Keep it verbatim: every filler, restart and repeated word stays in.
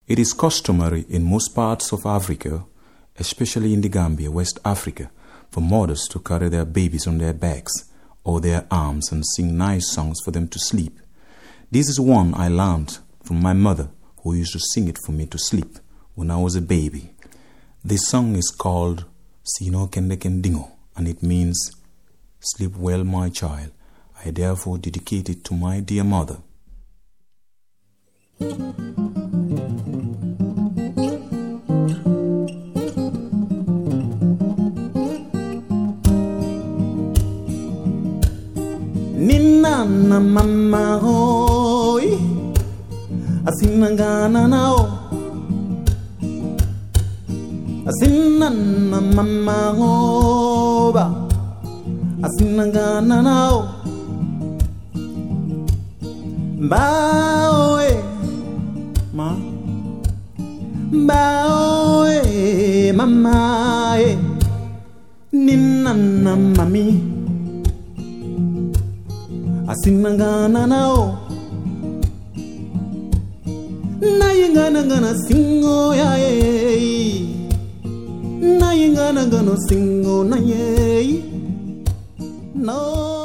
It is customary in most parts of Africa, especially in the Gambia, West Africa, for mothers to carry their babies on their backs or their arms and sing nice songs for them to sleep. This is one I learned from my mother, who used to sing it for me to sleep when I was a baby. This song is called Sino Kende Kendingo, and it means, "Sleep well, my child." I therefore dedicate it to my dear mother. Nina na mama hoy asinangana nao Asina na mama hoba asinangana nao Baoe ma Baoe mama e Nina na mami Asinangana nao Nayingana gana singo ya ye Nayingana gana singo na ye No